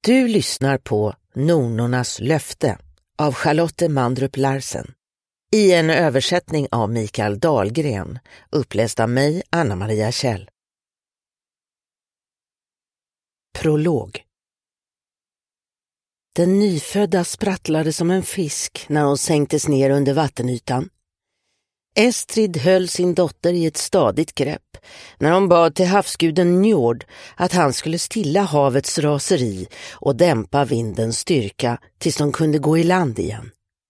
Du lyssnar på Nornornas löfte av Charlotte Mandrup Larsen i en översättning av Mikael Dahlgren, uppläst av mig, Anna-Maria Kjell. Prolog. Den nyfödda sprattlade som en fisk när hon sänktes ner under vattenytan. Estrid höll sin dotter i ett stadigt grepp när hon bad till havsguden Njord att han skulle stilla havets raseri och dämpa vindens styrka tills de kunde gå i land igen.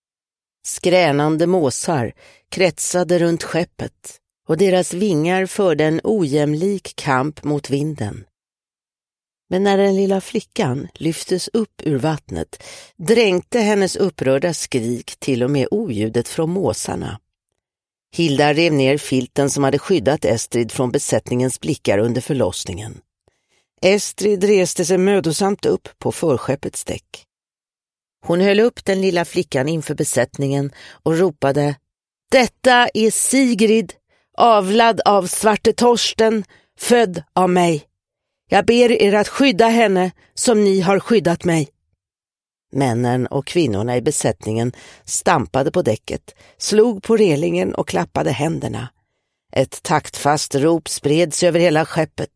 Skränande måsar kretsade runt skeppet och deras vingar förde en ojämlik kamp mot vinden. Men när den lilla flickan lyftes upp ur vattnet dränkte hennes upprörda skrik till och med oljudet från måsarna. Hilda rev ner filten som hade skyddat Estrid från besättningens blickar under förlossningen. Estrid reste sig mödosamt upp på förskeppets däck. Hon höll upp den lilla flickan inför besättningen och ropade: "Detta är Sigrid, avlad av Svarte Torsten, född av mig. Jag ber er att skydda henne som ni har skyddat mig." Männen och kvinnorna i besättningen stampade på däcket, slog på relingen och klappade händerna. Ett taktfast rop spreds över hela skeppet.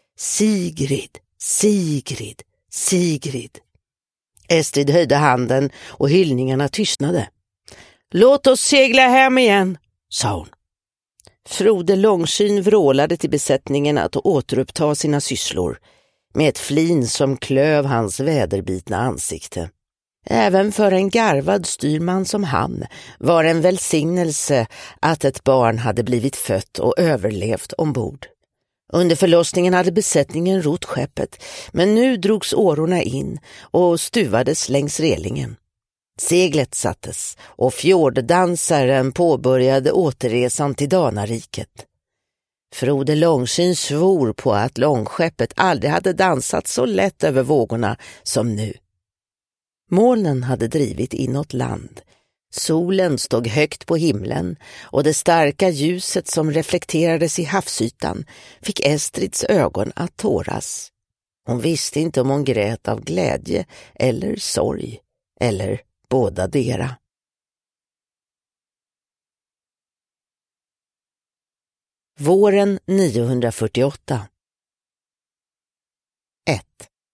Sigrid, Sigrid, Sigrid. Estrid höjde handen och hyllningarna tystnade. "Låt oss segla hem igen", sa hon. Frode Långsyn vrålade till besättningen att återuppta sina sysslor, med ett flin som klöv hans väderbitna ansikte. Även för en garvad styrman som han var en välsignelse att ett barn hade blivit fött och överlevt ombord. Under förlossningen hade besättningen rott skeppet, men nu drogs årorna in och stuvades längs relingen. Seglet sattes och fjorddansaren påbörjade återresan till Danariket. Frode Långsyn svor på att långskeppet aldrig hade dansat så lätt över vågorna som nu. Molnen hade drivit inåt land. Solen stod högt på himlen och det starka ljuset som reflekterades i havsytan fick Estrids ögon att tåras. Hon visste inte om hon grät av glädje eller sorg, eller båda dera. Våren 948. 1.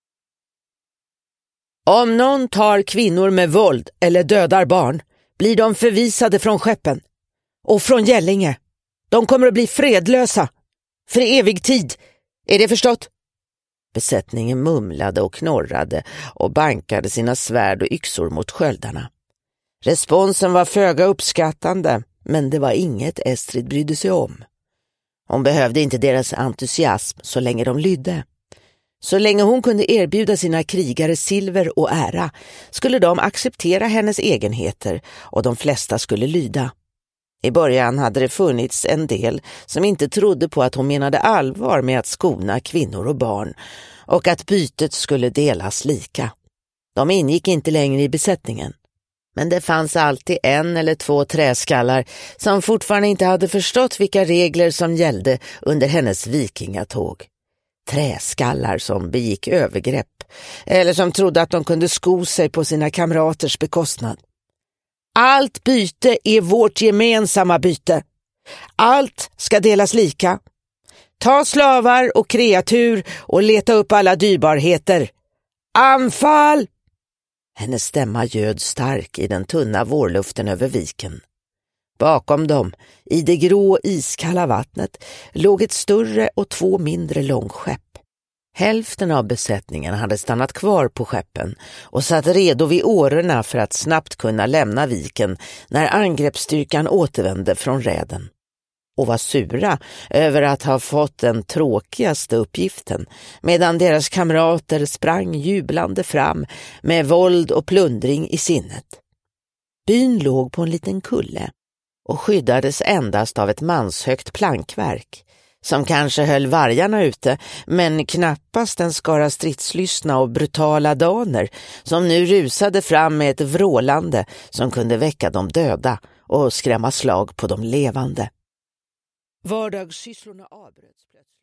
Om någon tar kvinnor med våld eller dödar barn blir de förvisade från skeppen och från Gällinge. De kommer att bli fredlösa för evig tid. Är det förstått? Besättningen mumlade och knorrade och bankade sina svärd och yxor mot sköldarna. Responsen var föga uppskattande, men det var inget Estrid brydde sig om. Hon behövde inte deras entusiasm så länge de lydde. Så länge hon kunde erbjuda sina krigare silver och ära skulle de acceptera hennes egenheter och de flesta skulle lyda. I början hade det funnits en del som inte trodde på att hon menade allvar med att skona kvinnor och barn och att bytet skulle delas lika. De ingick inte längre i besättningen. Men det fanns alltid en eller två träskallar som fortfarande inte hade förstått vilka regler som gällde under hennes vikingatåg. Träskallar som begick övergrepp eller som trodde att de kunde sko sig på sina kamraters bekostnad. Allt byte är vårt gemensamma byte. Allt ska delas lika. Ta slavar och kreatur och leta upp alla dyrbarheter. Anfall! Hennes stämma ljöd stark i den tunna vårluften över viken. Bakom dem, i det grå iskalla vattnet, låg ett större och 2 mindre långskepp. Hälften av besättningen hade stannat kvar på skeppen och satt redo vid årorna för att snabbt kunna lämna viken när angreppsstyrkan återvände från räden. Och var sura över att ha fått den tråkigaste uppgiften, medan deras kamrater sprang jublande fram med våld och plundring i sinnet. Byn låg på en liten kulle och skyddades endast av ett manshögt plankverk, som kanske höll vargarna ute, men knappast en skara stridslystna och brutala daner som nu rusade fram med ett vrålande som kunde väcka de döda och skrämma slag på de levande. Vardagssysslorna avbröts plötsligt.